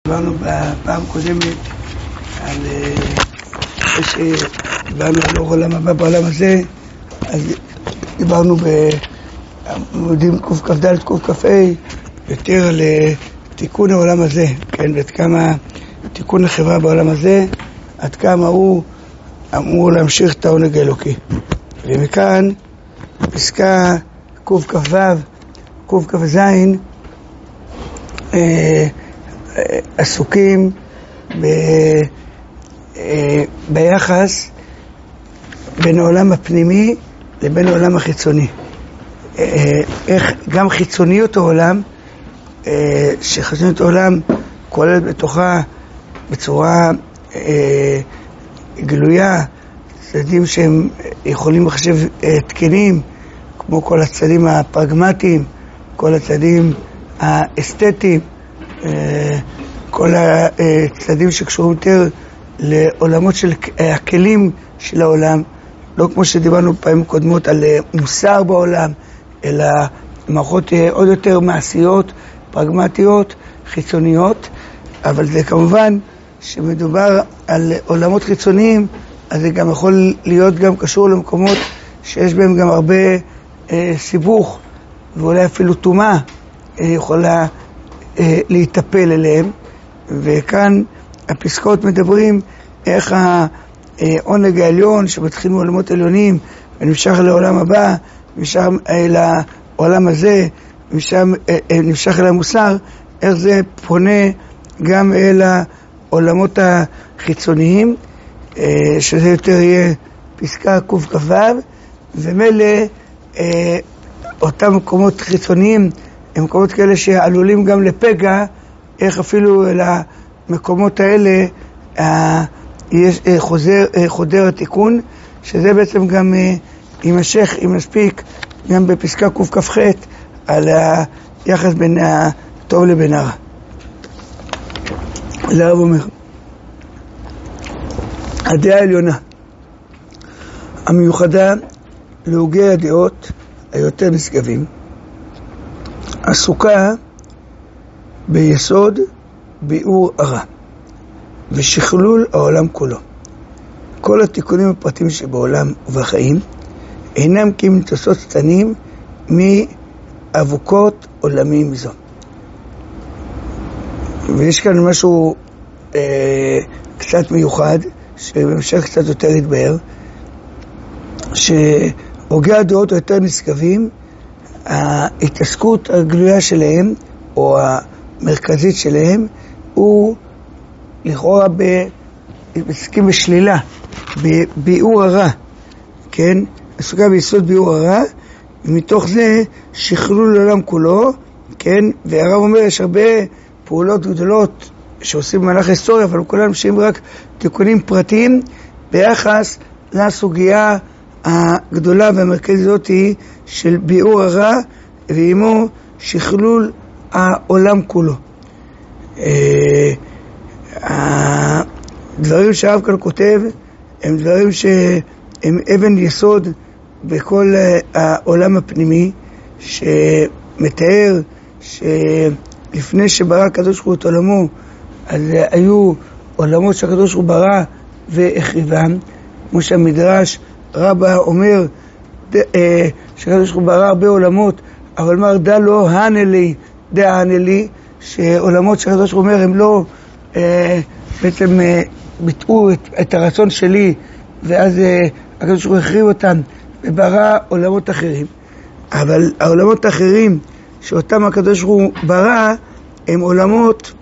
דיברנו בפעם קודמת על שדיברנו על אור עולם הבא בעולם הזה, אז דיברנו בעמודים קכ"ד קכ"ה יותר על תיקון העולם הזה, כן, ועד כמה תיקון החברה בעולם הזה, עד כמה הוא אמור להמשיך את העונג האלוקי. ומכאן פסקה קכ"ו קכ"ז עסוקים ביחס בין העולם הפנימי לבין העולם החיצוני. איך גם חיצוניות העולם, שחיצוניות העולם כוללת בתוכה בצורה גלויה צדדים שהם יכולים לחשב תקנים, כמו כל הצדדים הפרגמטיים, כל הצדדים האסתטיים, כל הצדדים שקשורים יותר לעולמות של הכלים של העולם, לא כמו שדיברנו פעמים קודמות על מוסר בעולם, אלא מערכות עוד יותר מעשיות, פרגמטיות, חיצוניות. אבל זה כמובן שמדובר על עולמות חיצוניים, אז זה גם יכול להיות גם קשור למקומות שיש בהם גם הרבה סיבוך ואולי אפילו טומאה יכולה להיטפל אליהם. וכאן הפסקאות מדברים איך העונג העליון שמתחיל מעולמות עליונים ונמשך לעולם הבא, נמשך לעולם הזה, נמשך אל המוסר, איך זה פונה גם אל העולמות החיצוניים, שזה יותר יהיה פסקה קכ"ו. ומילא אותם מקומות חיצוניים הם מקומות כאלה שעלולים גם לפגע, איך אפילו אל המקומות האלה חודר התיקון, שזה בעצם גם יימשך, אם מספיק, גם בפסקה קכ"ח על היחס בין הטוב לבין הרע. זה הרב אומר, הדעה העליונה המיוחדה להוגי הדעות היותר נשגבים עסוקה ביסוד ביאור הרע ושכלול העולם כולו. כל התיקונים הפרטיים שבעולם ובחיים אינם כמתוסות קטנים מאבוקות עולמיים זו. ויש כאן משהו קצת מיוחד שבמשך קצת יותר יתבהר, שהוגי הדעות היותר נשגבים, ההתעסקות הגלויה שלהם או המרכזית שלהם הוא לכאורה מתעסקים בשלילה, בביאור הרע, כן? עסוקה ביסוד ביאור הרע, ומתוך זה שכלול לעולם כולו, כן? והרב אומר יש הרבה פעולות גדולות שעושים במהלך היסטוריה, אבל כולם שהם רק תיקונים פרטיים ביחס לסוגיה הגדולה והמרכזית הזאת של ביאור הרע ועמו שכלול העולם כולו. הדברים שהרב כאן כותב הם דברים שהם אבן יסוד בכל העולם הפנימי, שמתאר שלפני שברא הקדוש ברוך הוא את עולמו, אז היו עולמות שהקדוש ברוך הוא ברא והחריבם, כמו שהמדרש רבה אומר שהקדוש ברוך הוא ברא הרבה עולמות, אבל מה דע לא הנלי דע הנלי, שעולמות שהקדוש ברוך הוא אומר הם לא בעצם ביטאו את הרצון שלי, ואז הקדוש ברוך הוא החריב אותם וברא עולמות אחרים. אבל העולמות האחרים שאותם הקדוש ברוך הוא ברא הם עולמות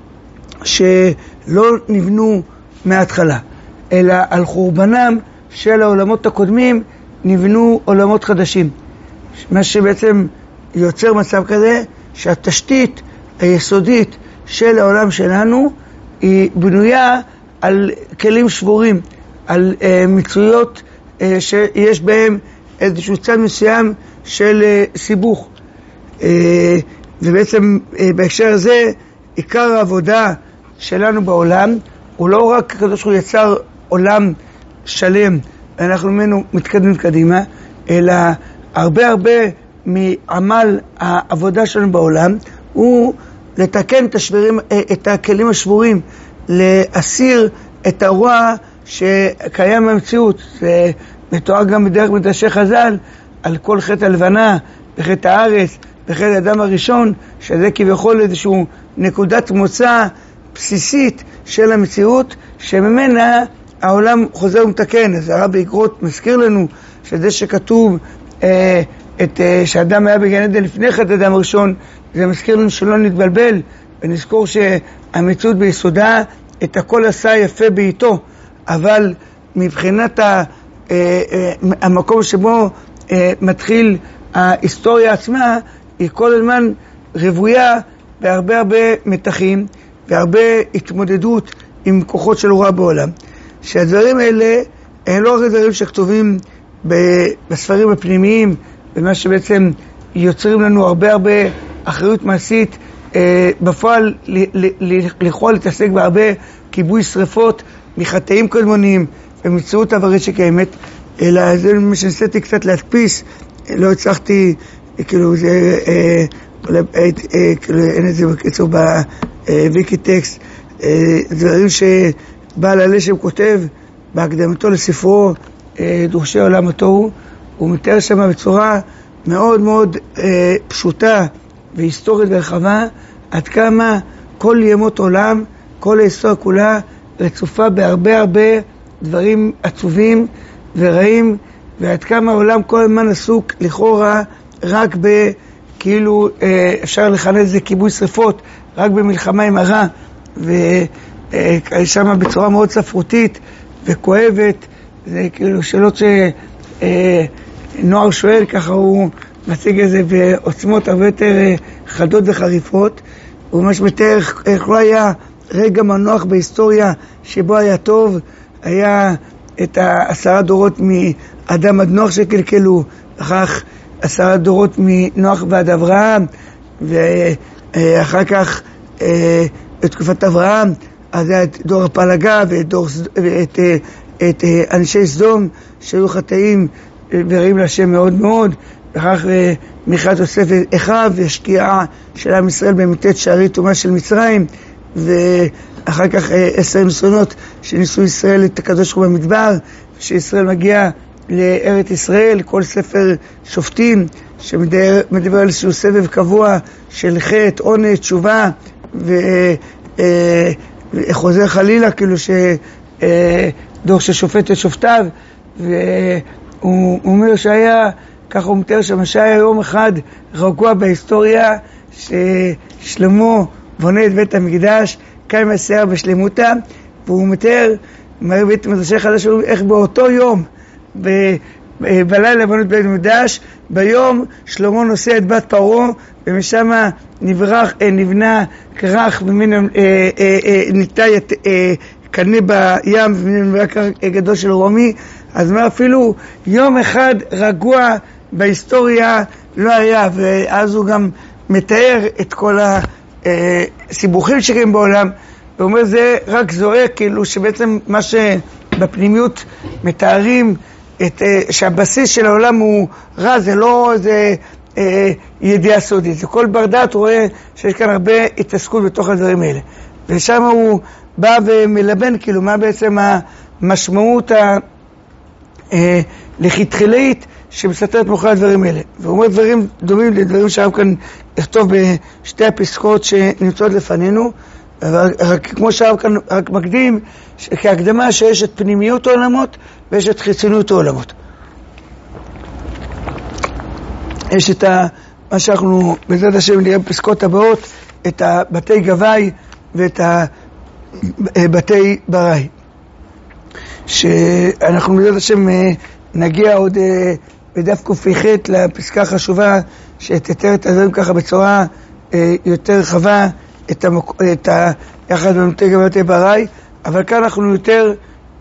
שלא נבנו מההתחלה, אלא על חורבנם של העולמות הקודמים נבנו עולמות חדשים. מה שבעצם יוצר מצב כזה שהתשתית היסודית של העולם שלנו היא בנויה על כלים שבורים, על מצויות שיש בהם איזשהו צד מסוים של סיבוך. ובעצם בהקשר הזה עיקר העבודה שלנו בעולם הוא לא רק הקדוש ברוך הוא יצר עולם שלם ואנחנו ממנו מתקדמים קדימה, אלא הרבה מעמל העבודה שלנו בעולם הוא לתקן את הכלים השבורים, להסיר את הרוע שקיים במציאות. זה מתואר גם בדרך מדרשי חז"ל על כל חטא הלבנה, בחטא הארץ, בחטא האדם הראשון, שזה כביכול איזשהו נקודת מוצא בסיסית של המציאות, שממנה העולם חוזר ומתקן. אז הרב באגרות מזכיר לנו שזה שכתוב שאדם היה בגן עדן לפני חטא האדם הראשון, זה מזכיר לנו שלא נתבלבל ונזכור שהמציאות ביסודה את הכל עשה יפה בעיתו, אבל מבחינת המקום שבו מתחיל ההיסטוריה עצמה, היא כל הזמן רבויה בהרבה מתחים והרבה התמודדות עם כוחות של רוע בעולם. שהדברים האלה הם לא רק דברים שכתובים בספרים הפנימיים, במה שבעצם יוצרים לנו הרבה אחריות מעשית בפועל לכל להתעסק בהרבה כיבוי שריפות מחטאים קודמוניים ומציאות עברית שקיימת, אלא זה מה שניסיתי קצת להדפיס, לא הצלחתי, כאילו זה, כאילו אין את זה בקיצור בוויקי טקסט, דברים שבעל הלשם כותב בהקדמתו לספרו דורשי עולם התוהו, הוא מתאר שם בצורה מאוד מאוד פשוטה והיסטורית ורחבה, עד כמה כל ימות עולם, כל ההיסטוריה כולה רצופה בהרבה דברים עצובים ורעים, ועד כמה העולם כל הזמן עסוק לכאורה רק כאילו אפשר לכנות את זה כיבוי שריפות, רק במלחמה עם הרע, ושם בצורה מאוד ספרותית וכואבת. זה כאילו שאלות שנוער שואל, ככה הוא מציג את זה בעוצמות הרבה יותר חדות וחריפות. הוא ממש מתאר איך לא היה רגע מנוח בהיסטוריה שבו היה טוב. היה את 10 דורות מאדם עד נוח שקלקלו, אחר 10 דורות מנוח ועד אברהם, ואחר כך בתקופת אברהם אז היה את דור הפלגה ואת אנשי סדום שהיו חטאים ורעים להשם מאוד מאוד, ואחר כך מיכת יוסף אחיו והשקיעה של עם ישראל במתת שערי טומאה של מצרים, ואחר כך 10 ניסיונות שניסו ישראל את הקדוש ברוך הוא במדבר, שישראל מגיע לארץ ישראל, כל ספר שופטים שמדבר על איזשהו סבב קבוע של חטא, עונש, תשובה וחוזר חלילה, כאילו שדור ששופט את שופטיו. והוא אומר שהיה, ככה הוא מתאר שהיה יום אחד רגוע בהיסטוריה ששלמה בונה את בית המקדש, קיים השיער בשלמותה, והוא מתאר בית מדרשי חדש איך באותו יום בלילה בנו את בית המקדש, ביום שלמה נושא את בת פרעה, ומשם נבנה כרך ניטה קנה בים ונבנה כרך גדול של רומי. אז מה, אפילו יום אחד רגוע בהיסטוריה לא היה. ואז הוא גם מתאר את כל הסיבוכים שקיים בעולם, ואומר זה רק זועק כאילו שבעצם מה שבפנימיות מתארים שהבסיס של העולם הוא רע, זה לא איזה ידיעה סודית, זה כל בר דעת רואה שיש כאן הרבה התעסקות בתוך הדברים האלה, ושם הוא בא ומלבן כאילו מה בעצם המשמעות לכתחילית שמסתרת מאחורי הדברים האלה. והוא אומר דברים דומים לדברים שהרב כאן לכתוב בשתי הפסקאות שנמצאות לפנינו, רק כמו שהרב כאן רק מקדים כהקדמה שיש את פנימיות העולמות ויש את חיצוניות העולמות. יש את מה שאנחנו בעזרת השם נראה בפסקאות הבאות, את בתי גבי ואת בתי ברי, שאנחנו בעזרת השם נגיע עוד בדף ק"ח לפסקה חשובה שתתאר את הדברים ככה בצורה יותר רחבה, את יחד במתי גבי ובתי ברי. אבל כאן אנחנו יותר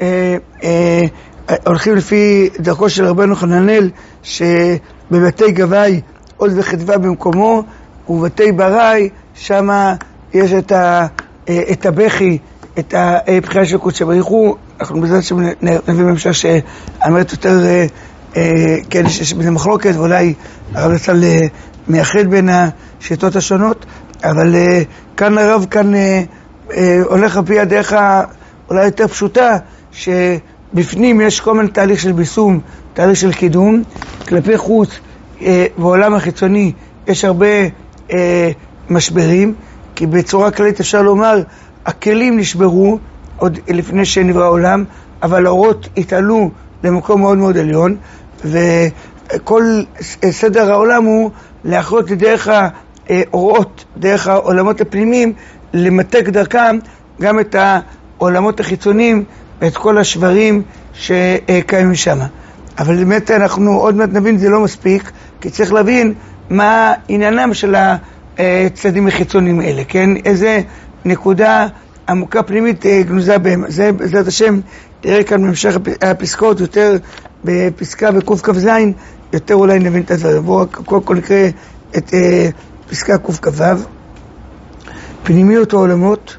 הולכים לפי דרכו של רבנו חננאל, שבבתי גבי עוז וחדווה במקומו, ובבתי ברי שמה יש את הבכי, את הבחירה של קודשא בריך הוא. אנחנו בזאת שנביא ממשלה שאמרת יותר כן, שיש בזה מחלוקת, ואולי הרב רצה מייחד בין השיטות השונות, אבל כאן הרב הולך על פי הדרך אולי יותר פשוטה, שבפנים יש כל מיני תהליך של ביסום, תהליך של קידום, כלפי חוץ בעולם החיצוני יש הרבה משברים, כי בצורה כללית אפשר לומר, הכלים נשברו עוד לפני שנברא העולם, אבל האורות התעלו למקום מאוד מאוד עליון, וכל סדר העולם הוא לאחרות דרך האורות, דרך העולמות הפנימיים, למתק דרכם גם את העולמות החיצוניים ואת כל השברים שקיימים שם. אבל באמת אנחנו עוד מעט נבין, זה לא מספיק, כי צריך להבין מה עניינם של הצדדים החיצוניים האלה, כן? איזה נקודה עמוקה פנימית גנוזה בהם. זה בעזרת השם, תראה כאן במשך הפסקאות, יותר בפסקה בק"כ"ז, יותר אולי נבין את הדברים. בואו קודם כל נקרא את פסקה ק"כ"ו. פנימיות העולמות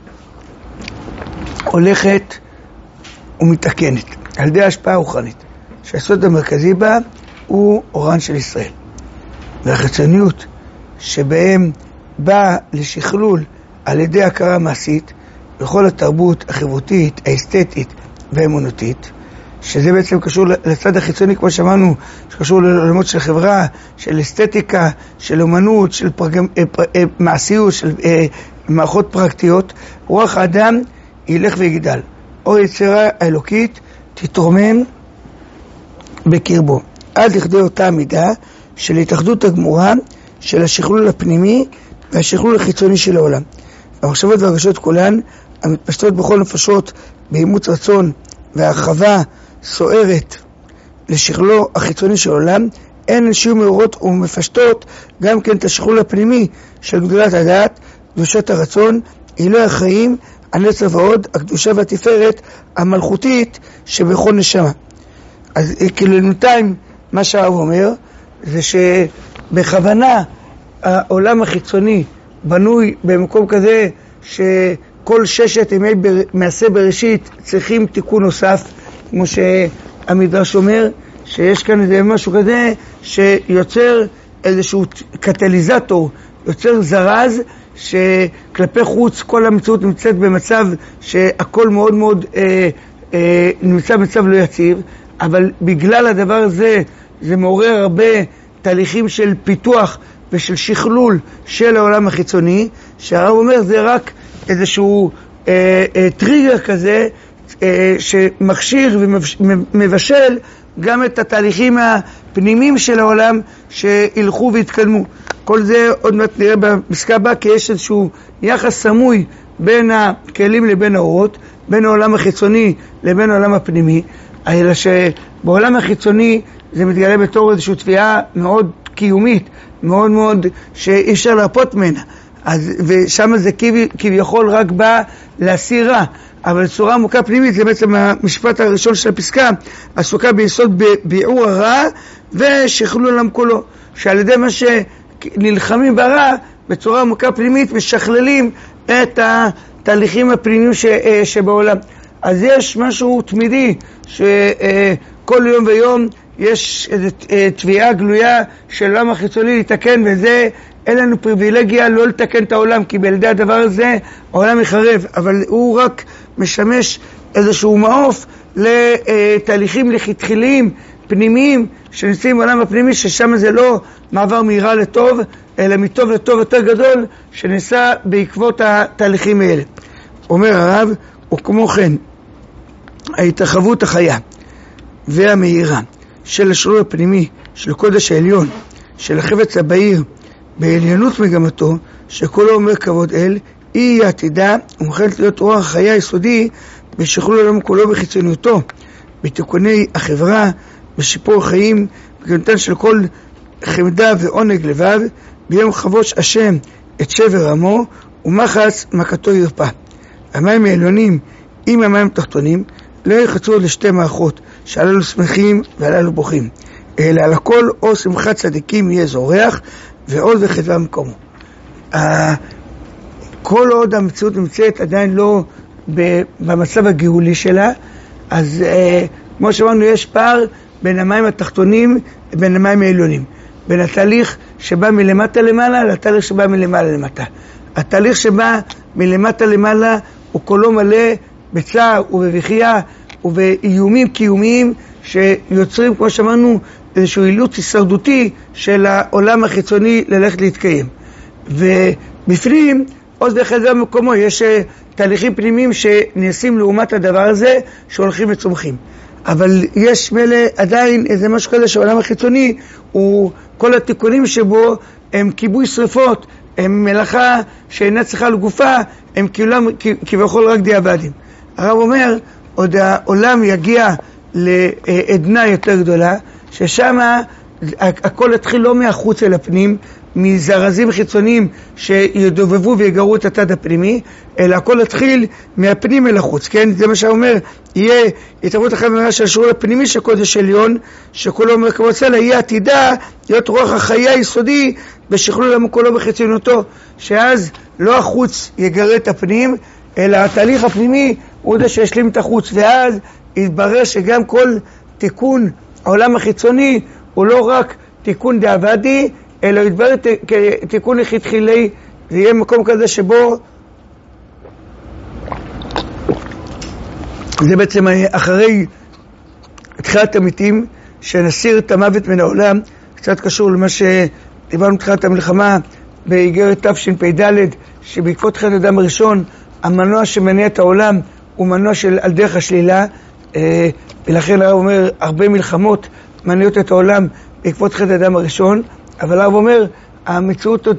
הולכת ומתקנת על ידי ההשפעה הרוחנית, שהיסוד המרכזי בה הוא אורן של ישראל, והחיצוניות שבהם באה לשכלול על ידי הכרה מעשית בכל התרבות החברותית, האסתטית והאמונותית, שזה בעצם קשור לצד החיצוני, כמו שאמרנו, שקשור לעולמות של חברה, של אסתטיקה, של אומנות, של מעשיות, של מערכות פרקטיות. רוח האדם ילך ויגדל, אור יצירה האלוקית תתרומם בקרבו, עד לכדי אותה מידה של התאחדות הגמורה של השכלול הפנימי והשכלול החיצוני של העולם. המחשבות והרגשות כולן המתפשטות בכל נפשות באימוץ רצון והרחבה סוערת לשכלולו החיצוני של העולם, הן שיהיו מאורות ומפשטות גם כן את השכלול הפנימי של גדולת הדעת, קדושת הרצון, עילוי החיים, הנצח ועוד, הקדושה והתפארת המלכותית שבכל נשמה. אז כלינותיים מה שהרב אומר זה שבכוונה העולם החיצוני בנוי במקום כזה שכל ששת ימי מעשה בראשית צריכים תיקון נוסף, כמו שהמדרש אומר, שיש כאן איזה משהו כזה שיוצר איזשהו קטליזטור, יוצר זרז שכלפי חוץ כל המציאות נמצאת במצב שהכל מאוד מאוד נמצא במצב לא יציב, אבל בגלל הדבר הזה זה מעורר הרבה תהליכים של פיתוח ושל שכלול של העולם החיצוני, שהרב אומר זה רק איזשהו טריגר כזה שמכשיר ומבשל גם את התהליכים הפנימיים של העולם שילכו והתקדמו. כל זה עוד מעט נראה בפסקה הבאה, כי יש איזשהו יחס סמוי בין הכלים לבין האורות, בין העולם החיצוני לבין העולם הפנימי, אלא שבעולם החיצוני זה מתגלה בתור איזושהי תביעה מאוד קיומית, מאוד מאוד שאי אפשר להרפות ממנה, ושם זה כביכול רק בא להסיר רע, אבל בצורה עמוקה פנימית זה בעצם המשפט הראשון של הפסקה, עסוקה ביסוד ביעור הרע ושכלול העולם כולו, שעל ידי מה שנלחמים ברע בצורה עמוקה פנימית משכללים את התהליכים הפנימיים שבעולם. אז יש משהו תמידי שכל יום ויום יש איזו תביעה גלויה של העולם החיצוני לתקן, וזה אין לנו פריבילגיה לא לתקן את העולם, כי בלעדי הדבר הזה העולם יחרב, אבל הוא רק משמש איזשהו מעוף לתהליכים לכתחיליים פנימיים שנמצאים בעולם הפנימי, ששם זה לא מעבר מהירה לטוב, אלא מטוב לטוב יותר גדול שנעשה בעקבות התהליכים האלה. אומר הרב, וכמו כן ההתרחבות החיה והמהירה של השרור הפנימי של הקודש העליון של החפץ הבהיר בעליונות מגמתו, שכולו אומר כבוד אל, היא עתידה ומוכנת להיות רוח החיה היסודי בשכלול העולם כולו בחיצוניותו, בתיקוני החברה, בשיפור החיים, בגנותן של כל חמדה ועונג לבב, ביום חבוש השם את שבר עמו ומחץ מכתו ירפא. המים העליונים עם המים התחתונים לא יחצו לשתי מערכות, שהללו שמחים והללו בוכים, אלא על הכל או שמחת צדיקים יהיה זורח ועוד וחדווה מקומו. כל עוד המציאות נמצאת עדיין לא במצב הגאולי שלה, אז כמו שאמרנו יש פער בין המים התחתונים לבין המים העליונים, בין התהליך שבא מלמטה למעלה לתהליך שבא מלמעלה למטה. התהליך שבא מלמטה למעלה הוא כולו מלא בצער ובבכייה ובאיומים קיומיים שיוצרים, כמו שאמרנו, איזשהו אילוץ הישרדותי של העולם החיצוני ללכת להתקיים. ובפנים, עוד אחד במקומו, יש תהליכים פנימיים שנעשים לעומת הדבר הזה שהולכים וצומחים. אבל יש מלא עדיין איזה משהו כזה שהעולם החיצוני הוא כל התיקונים שבו הם כיבוי שריפות, הם מלאכה שאינה צריכה לגופה, הם כביכול רק דיעבדים. הרב אומר, עוד העולם יגיע לעדנה יותר גדולה, ששם הכל יתחיל לא מהחוץ אל הפנים, מזרזים חיצוניים שידובבו ויגרו את הצד הפנימי, אלא הכל יתחיל מהפנים אל החוץ, כן? זה מה שאומר, יהיה התערבות אחת במהרה של השיעור הפנימי של קודש עליון, שכולו אומר כמו צלע, יהיה עתידה להיות רוח החיי היסודי בשכלול עמו כולו בחיצוניותו, שאז לא החוץ יגרה את הפנים, אלא התהליך הפנימי הוא זה שישלים את החוץ, ואז יתברר שגם כל תיקון העולם החיצוני הוא לא רק תיקון דעבדי, אלא יתברר כתיקון לכתחילי. זה יהיה מקום כזה שבו זה בעצם אחרי תחילת המתים, שנסיר את המוות מן העולם. קצת קשור למה שדיברנו תחילת המלחמה באיגרת תשפ"ד, שבעקבות חטא אדם הראשון המנוע שמניע את העולם הוא מנוע של על דרך השלילה, ולכן הרב אומר הרבה מלחמות מניעות את העולם בעקבות חטא אדם הראשון. אבל הרב אומר המציאות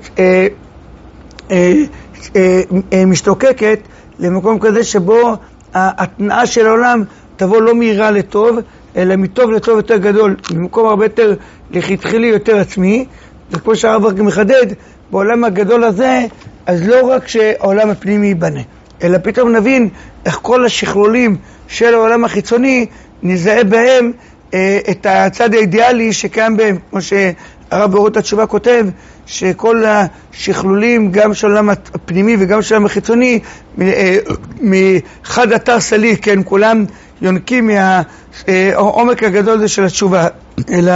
משתוקקת למקום כזה שבו התנועה של העולם תבוא לא מהירה לטוב, אלא מטוב לטוב יותר גדול, במקום הרבה יותר לכתחילי יותר עצמי. וכמו שהרב גם מחדד, בעולם הגדול הזה, אז לא רק שהעולם הפנימי ייבנה, אלא פתאום נבין איך כל השכלולים של העולם החיצוני נזהה בהם את הצד האידיאלי שקיים בהם, כמו שהרב באורות התשובה כותב, שכל השכלולים גם של העולם הפנימי וגם של העולם החיצוני מחד אתר סליק, כן, כולם יונקים מהעומק הגדול הזה של התשובה, אלא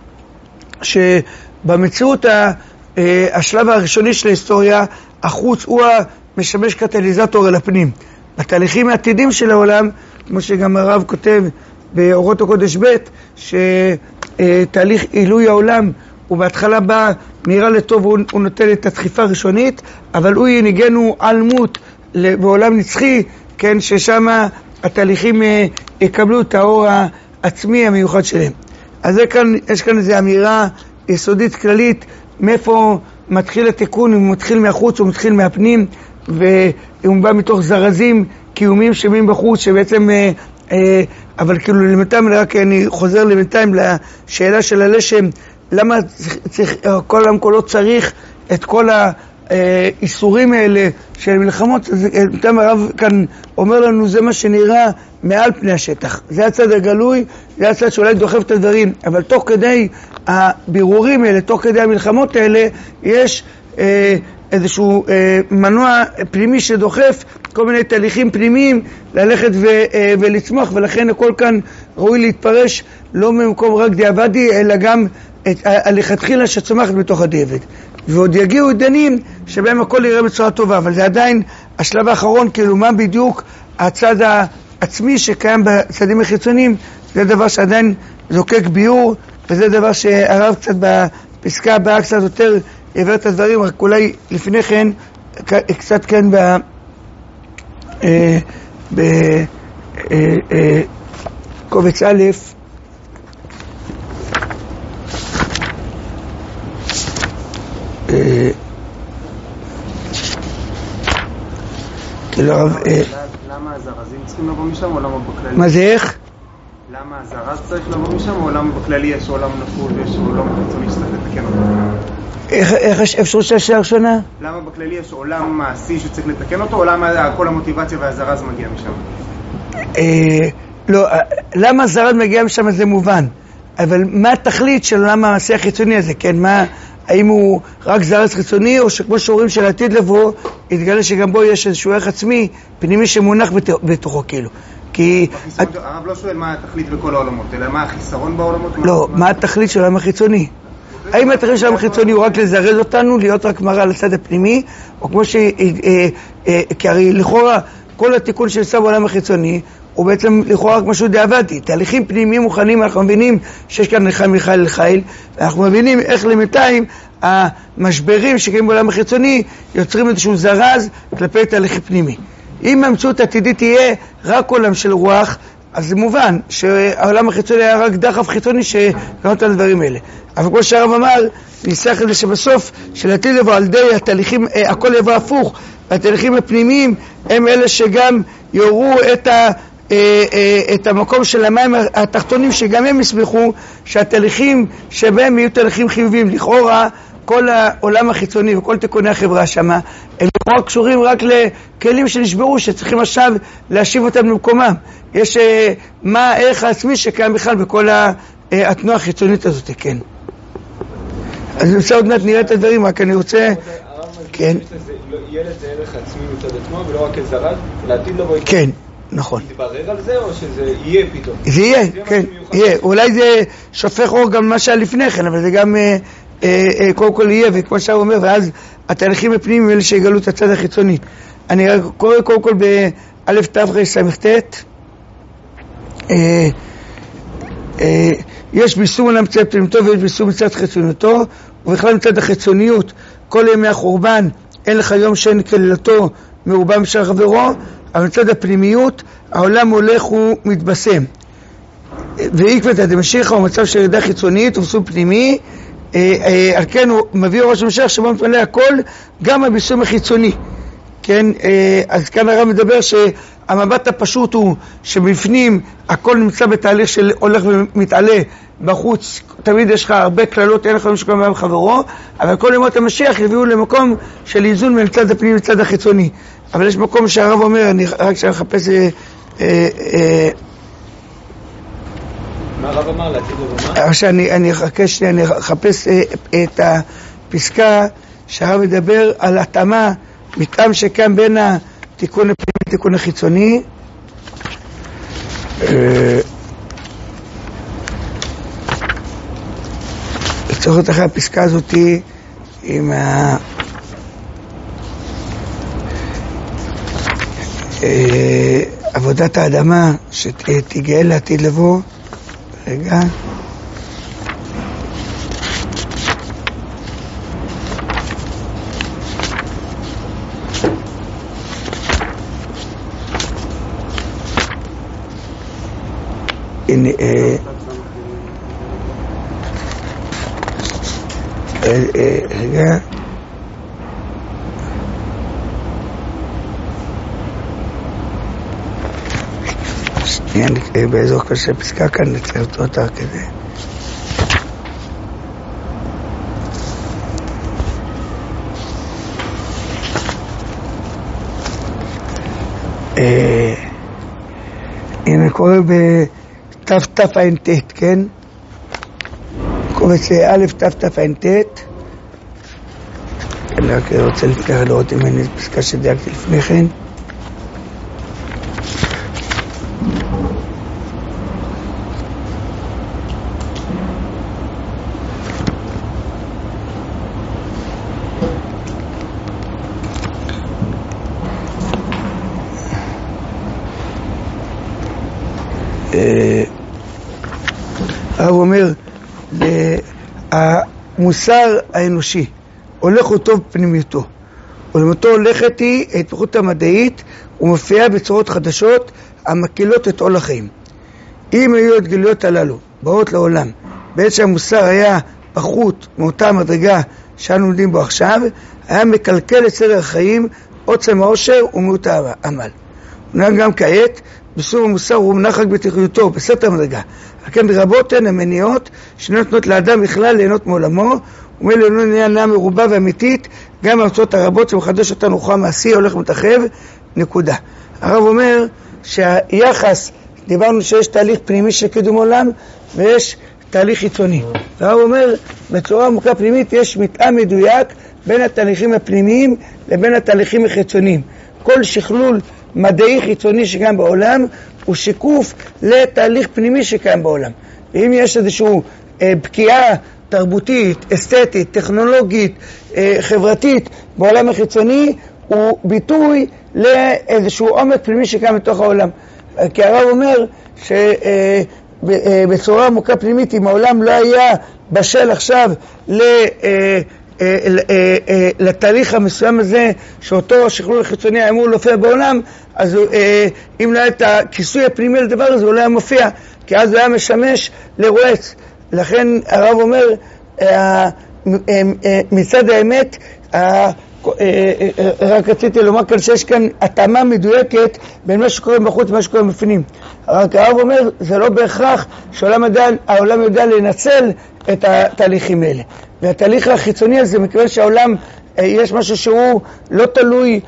שבמציאות השלב הראשוני של ההיסטוריה, החוץ הוא המשמש קטליזטור אל הפנים. בתהליכים העתידים של העולם, כמו שגם הרב כותב באורות הקודש ב', שתהליך עילוי העולם הוא בהתחלה בא מהירה לטוב, הוא נותן את הדחיפה הראשונית, אבל הוא ינהיגנו עלמות בעולם נצחי, כן, ששם התהליכים יקבלו את האור העצמי המיוחד שלהם. אז יש כאן איזו אמירה יסודית כללית, מאיפה מתחיל התיקון, הוא מתחיל מהחוץ, הוא מתחיל מהפנים, והוא בא מתוך זרזים קיומיים שמים בחוץ, שבעצם, אבל כאילו למתיים, רק אני חוזר למתיים לשאלה של הלשם, למה צריך, כל העם כולו צריך את כל האיסורים האלה של מלחמות. למתיים הרב כאן אומר לנו, זה מה שנראה מעל פני השטח, זה הצד הגלוי, זה הצד שאולי דוחף את הדברים, אבל תוך כדי הבירורים האלה, תוך כדי המלחמות האלה, יש איזשהו מנוע פנימי שדוחף כל מיני תהליכים פנימיים ללכת ולצמוח, ולכן הכל כאן ראוי להתפרש לא ממקום רק דיעבדי, אלא גם לכתחילה שצומחת בתוך הדיעבד. ועוד יגיעו עידנים שבהם הכל יראה בצורה טובה, אבל זה עדיין השלב האחרון, כאילו מה בדיוק הצד העצמי שקיים בצדים החיצוניים, זה דבר שעדיין זוקק ביור, וזה דבר שהרב קצת בפסקה הבאה קצת יותר יעבר את הדברים, רק אולי לפני כן קצת כן בקובץ א', כאילו הרב, למה הזרזים צריכים לבוא משם או למה בכללי? מה זה איך? למה הזרז צריך לבוא משם או למה בכללי יש עולם נפול ויש עולם חיצוני שצריך לתקן אותו? איך אפשר שהשאלה הראשונה? למה בכללי יש עולם מעשי שצריך לתקן אותו או למה כל המוטיבציה והזרז מגיע משם? לא, למה הזרז מגיע משם זה מובן, אבל מה התכלית של עולם המעשי החיצוני הזה, כן? מה, האם הוא רק זרז חיצוני, או שכמו שאומרים של עתיד לבוא, יתגלה שגם בו יש איזשהו ערך עצמי פנימי שמונח בתוכו, כאילו. כי הרב לא שואל מה התכלית בכל העולמות, אלא מה החיסרון בעולמות? לא, מה התכלית של העולם החיצוני? האם התהליך של העולם החיצוני הוא רק לזרז אותנו, להיות רק מראה לצד הפנימי, או כמו כי הרי לכאורה כל התיקון שנעשה בעולם החיצוני, הוא בעצם לכאורה רק משהו דעבדי. תהליכים פנימיים מוכנים, אנחנו מבינים שיש כאן לך מיכאל לחיל, ואנחנו מבינים איך למתיים המשברים שקיים בעולם החיצוני יוצרים איזשהו זרז כלפי תהליכי פנימי. אם המציאות העתידית תהיה רק עולם של רוח, אז זה מובן שהעולם החיצוני היה רק דחף חיצוני שגרם את הדברים האלה. אבל כמו שהרב אמר, ניסח את זה שבסוף שלעתיד לבוא על די התהליכים, הכל יבוא הפוך, והתהליכים הפנימיים הם אלה שגם יורו את המקום של המים התחתונים, שגם הם יסמכו שהתהליכים שבהם יהיו תהליכים חיוביים. לכאורה כל העולם החיצוני וכל תיקוני החברה שמה הם לכאורה קשורים רק לכלים שנשברו שצריכים עכשיו להשיב אותם למקומם. יש מה הערך העצמי שקיים בכלל בכל התנועה החיצונית הזאת. כן, אז נמצא עוד מעט נראה את הדברים, רק אני רוצה כן, יהיה לזה ערך עצמי מצד עצמו ולא רק כזרז, לעתיד לבוא איתו. כן, נכון. תתברר על זה או שזה יהיה פתאום? זה יהיה, כן, יהיה. אולי זה שופך אור גם מה שהיה לפני כן, אבל זה גם קודם כל יהיה, וכמו שהוא אומר, ואז התהליכים הפנימיים הם אלה שיגלו את הצד החיצוני. אני קורא קודם כל באלף תרס"ט, יש ביסום עולם מצד פנימיותו ויש ביסום מצד חיצוניותו, ובכלל מצד החיצוניות כל ימי החורבן אין לך יום שאין כלילתו מרובם של חברו, אבל מצד הפנימיות העולם הולך ומתבשם. ועקבת דמשיחא הוא מצב של ירידה חיצונית ובסום פנימי, על כן הוא מביא ראש המשך שבו מתמלא הכל, גם הביסום החיצוני. כן, אז כאן הרב מדבר שהמבט הפשוט הוא שבפנים הכל נמצא בתהליך של הולך ומתעלה, בחוץ תמיד יש לך הרבה כללות, אין לך משהו כמו חברו, אבל כל ימות המשיח יביאו למקום של איזון מצד הפנים מצד החיצוני. אבל יש מקום שהרב אומר, אני רק שאני אחפש מה הרב אמר לעתיד לבוא? אני אחפש את הפסקה שהרב מדבר על התאמה, מתאם שקם בין התיקון הפנימי לתיקון החיצוני. לצורך אחרי הפסקה הזאת עם עבודת האדמה שתיגאל לעתיד לבוא. רגע, הנה רגע, שנייה, באזור כזה פסקה כאן נצייר אותה כזה. הנה קורא בתתע"ט, כן? קובץ א' תתע"ט. אני רק רוצה לפתח לראות אם אני פסקה שדייקתי לפני כן. הרב אומר, המוסר האנושי הולך הוא טוב פנימיותו, ולמותו הולכת היא ההתפתחות המדעית ומופיעה בצורות חדשות המקילות את עול החיים. אם היו התגלויות הללו באות לעולם בעת שהמוסר היה פחות מאותה המדרגה שאנו לומדים בו עכשיו, היה מקלקל את סדר החיים, עוצם העושר ומיעוט העמל. גם כעת בסוף המוסר הוא מנח רק בתחיותו, בסתר המדרגה. לכן רבות הן המניעות שנותנות לאדם בכלל ליהנות מעולמו, ומאלה לא נהנה מרובה ואמיתית, גם הארצות הרבות שמחדש אותנו רוחו המעשי הולך ומתרחב, נקודה. הרב אומר שהיחס, דיברנו שיש תהליך פנימי של קידום עולם ויש תהליך חיצוני. הרב אומר בצורה עמוקה פנימית יש מתאם מדויק בין התהליכים הפנימיים לבין התהליכים החיצוניים. כל שכלול מדעי חיצוני שקיים בעולם הוא שיקוף לתהליך פנימי שקיים בעולם. ואם יש איזשהו פקיעה תרבותית, אסתטית, טכנולוגית, חברתית בעולם החיצוני הוא ביטוי לאיזשהו עומק פנימי שקיים בתוך העולם. כי הרב אומר שבצורה עמוקה פנימית, אם העולם לא היה בשל עכשיו לתהליך המסוים הזה שאותו השכלול החיצוני אמור להופיע בעולם, אז אם לא היה את הכיסוי הפנימי לדבר הזה הוא לא היה מופיע, כי אז הוא היה משמש לרועץ. לכן הרב אומר מצד האמת רק רציתי לומר כאן שיש כאן התאמה מדויקת בין מה שקורה בחוץ ומה שקורה בפנים. רק הרב אומר זה לא בהכרח שהעולם יודע לנצל את התהליכים האלה, והתהליך החיצוני הזה מכיוון שהעולם יש משהו שהוא לא תלוי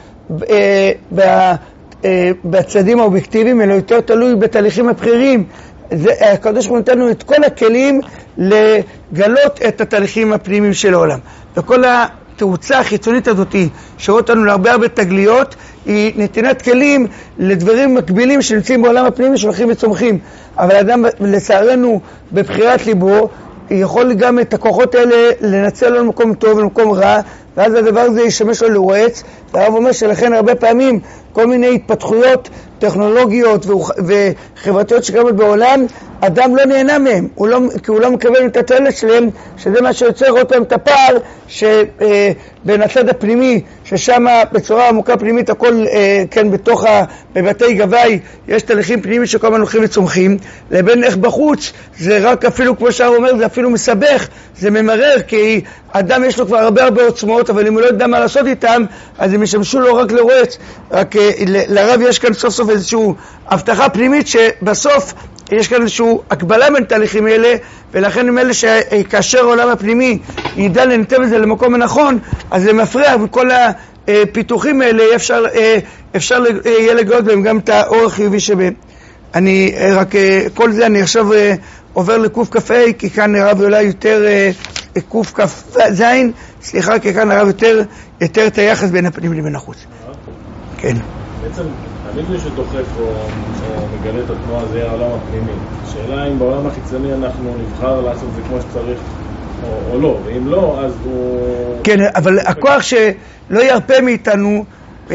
בצדדים האובייקטיביים אלא יותר תלוי בתהליכים הבחירים. הקדוש ברוך הוא נתן לנו את כל הכלים לגלות את התהליכים הפנימיים של העולם, וכל התאוצה החיצונית הזאת שרואה אותנו להרבה תגליות היא נתינת כלים לדברים מקבילים שנמצאים בעולם הפנימי שהולכים וצומחים. אבל אדם לצערנו בבחירת ליבו יכול גם את הכוחות האלה לנצל לו למקום טוב ולמקום רע, ואז הדבר הזה ישמש לו לרועץ. והרב אומר שלכן הרבה פעמים כל מיני התפתחויות טכנולוגיות וחברתיות שקיימות בעולם, אדם לא נהנה מהם, כי הוא לא מקבל את התועלת שלהם, שזה מה שיוצר אותם את הפער שבין הצד הפנימי, ששם בצורה עמוקה פנימית הכל כן בבתי גבי יש תהליכים פנימיים שכל הזמן הולכים וצומחים, לבין איך בחוץ זה רק אפילו כמו שהרב אומר זה אפילו מסבך, זה ממרר, כי אדם יש לו כבר הרבה עוצמות, אבל אם הוא לא יודע מה לעשות איתם אז הם ישמשו לו רק לרועץ. רק לרב יש כאן סוף סוף איזושהי הבטחה פנימית שבסוף יש כאן איזושהי הקבלה בין תהליכים האלה, ולכן הם אלה שכאשר העולם הפנימי ידע לנתב את זה למקום הנכון אז זה מפריע, וכל הפיתוחים האלה אפשר יהיה לגלות בהם גם את האור החיובי שבהם. אני רק כל זה אני עכשיו עובר לקוף קפה, כי כאן הרב אולי יותר קוף כף זין, סליחה, כי כאן הרב יותר את היחס בין הפנים לבין החוץ. כן. בעצם המקרה שדוחף או מגלה את התנועה זה העולם הפנימי. השאלה אם בעולם החיצוני אנחנו נבחר לעשות את זה כמו שצריך או לא, ואם לא אז הוא... כן, אבל הכוח שלא ירפה מאיתנו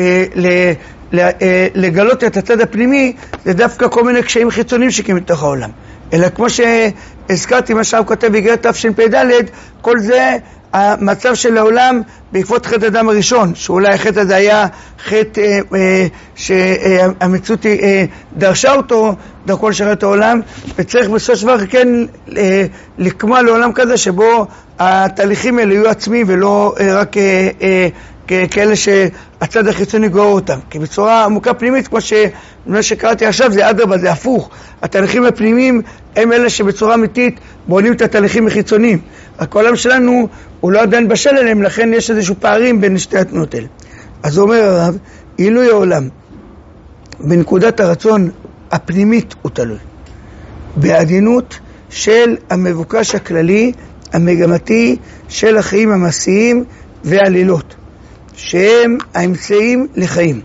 לגלות את הצד הפנימי זה דווקא כל מיני קשיים חיצוניים שקיימים בתוך העולם, אלא כמו שהזכרתי מה שהרב כותב באיגרת תשפ"ד, כל זה המצב של העולם בעקבות חטא אדם הראשון, שאולי החטא הזה היה חטא שהמציאות דרשה אותו דרכו לשרת העולם, וצריך בסוף דבר כן לקמוע לעולם כזה שבו התהליכים האלה יהיו עצמיים ולא רק כאלה שהצד החיצוני גורר אותם. כי בצורה עמוקה פנימית, כמו מה שקראתי עכשיו, זה אדרבה, זה הפוך. התהליכים הפנימיים הם אלה שבצורה אמיתית בונים את התהליכים החיצוניים. רק העולם שלנו הוא לא עדיין בשל אליהם, לכן יש איזשהו פערים בין שתי התנועות האלה. אז אומר הרב, עילוי העולם בנקודת הרצון הפנימית הוא תלוי בעדינות של המבוקש הכללי המגמתי של החיים המעשיים והעלילות, שהם האמצעים לחיים.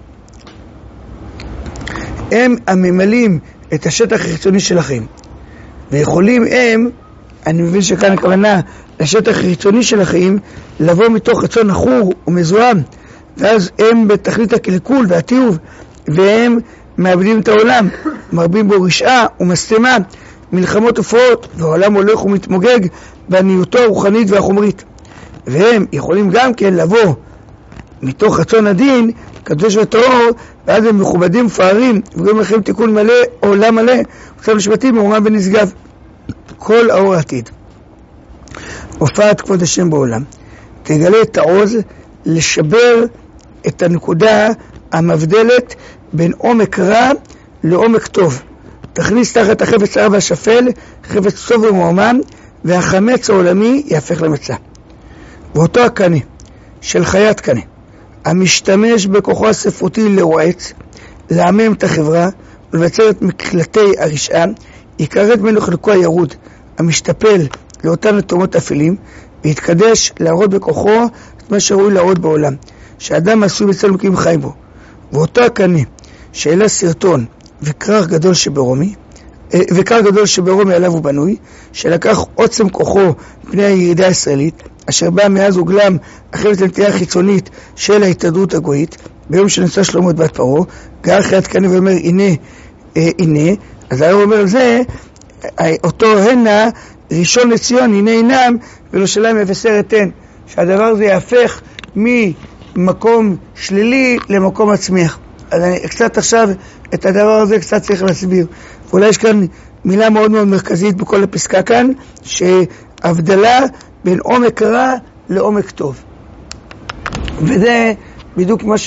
הם הממלאים את השטח החיצוני של החיים, ויכולים הם, אני מבין שכאן הכוונה לשטח החיצוני של החיים, לבוא מתוך רצון נחור ומזוהם, ואז הם בתכלית הקלקול והתיעוב, והם מאבדים את העולם, מרבים בו רשעה ומסתמה, מלחמות ופרעות, והעולם הולך ומתמוגג בעניותו הרוחנית והחומרית. והם יכולים גם כן לבוא מתוך רצון הדין, קדוש וטהור, ואז הם מכובדים ופארים, וגם לכם תיקון מלא, עולם מלא, וצריך לשבטים מרומה ונשגב. כל האור העתיד. הופעת כבוד השם בעולם, תגלה את העוז לשבר את הנקודה המבדלת בין עומק רע לעומק טוב. תכניס תחת החפץ הרע והשפל, חפץ טוב ומועמם, והחמץ העולמי יהפך למצה. ואותו הקנה של חיית קנה, המשתמש בכוחו הספרותי לרועץ, לעמם את החברה ולבצר את מקלטי הרשעה, יקראת ממנו חלקו הירוד, המשתפל לאותן התאומות אפלים, ויתקדש להראות בכוחו את מה שראוי להראות בעולם, שאדם עשוי בצלם אלוקים חי בו. ואותו הקנה שאלה סרטון וכרך גדול שברומי, וקר גדול שברום מעליו הוא בנוי, שלקח עוצם כוחו פני הירידה הישראלית, אשר בא מאז וגלם אחרי הנטייה החיצונית של ההתהדרות הגויית, ביום שנשא שלמה את בת פרעה, גר אחרי התקני ואומר הנה, אז הוא אומר זה, אותו הנה ראשון לציון, הנה הינם, וירושלים מבשרת הן, שהדבר הזה יהפך ממקום שלילי למקום מצמיח. אז אני קצת עכשיו את הדבר הזה קצת צריך להסביר. ואולי יש כאן מילה מאוד מאוד מרכזית בכל הפסקה כאן, שהבדלה בין עומק רע לעומק טוב. וזה בדיוק מה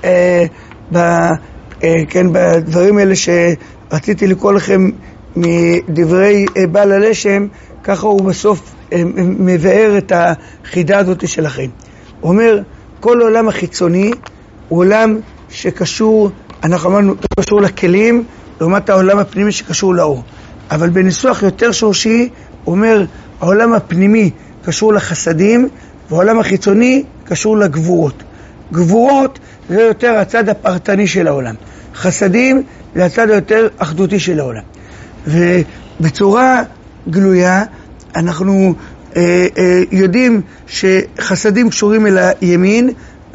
בדברים האלה שרציתי לקרוא לכם מדברי בעל הלשם, ככה הוא בסוף מבאר את החידה הזאת של החיים. הוא אומר, כל העולם החיצוני הוא עולם שקשור, אנחנו אמרנו, קשור לכלים, לעומת העולם הפנימי שקשור לאור. אבל בניסוח יותר שורשי, הוא אומר, העולם הפנימי קשור לחסדים, והעולם החיצוני קשור לגבורות. גבורות זה יותר הצד הפרטני של העולם. חסדים זה הצד היותר אחדותי של העולם. ובצורה גלויה, אנחנו יודעים שחסדים קשורים אל הימין,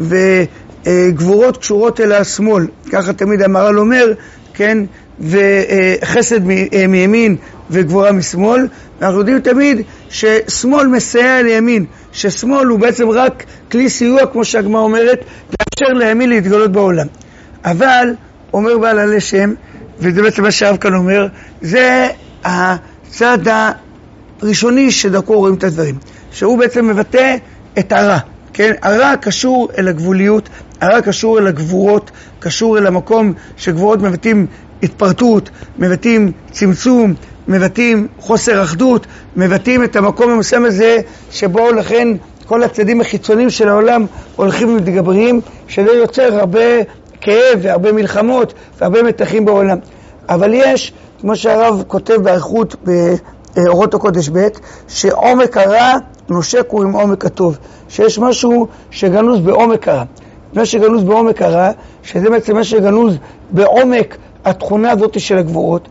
וגבורות קשורות אל השמאל. ככה תמיד המהר"ל אומר, כן? וחסד מימין וגבורה משמאל. אנחנו יודעים תמיד ששמאל מסייע לימין, ששמאל הוא בעצם רק כלי סיוע, כמו שהגמרא אומרת, לאפשר לימין להתגלות בעולם. אבל, אומר בעל הלשם, וזה בעצם מה שהרב כאן אומר, זה הצד הראשוני שדרכו רואים את הדברים, שהוא בעצם מבטא את הרע. כן? הרע קשור אל הגבוליות, הרע קשור אל הגבורות, קשור אל המקום שגבורות מבטאים התפרטות, מבטאים צמצום, מבטאים חוסר אחדות, מבטאים את המקום המסוים הזה שבו לכן כל הצדדים החיצוניים של העולם הולכים ומתגברים, שזה יוצר הרבה כאב והרבה מלחמות והרבה מתחים בעולם. אבל יש, כמו שהרב כותב באריכות באורות הקודש ב', שעומק הרע נושק הוא עם עומק הטוב, שיש משהו שגנוז בעומק הרע. מה שגנוז בעומק הרע, שזה בעצם מה שגנוז בעומק התכונה הזאת של הגבורות,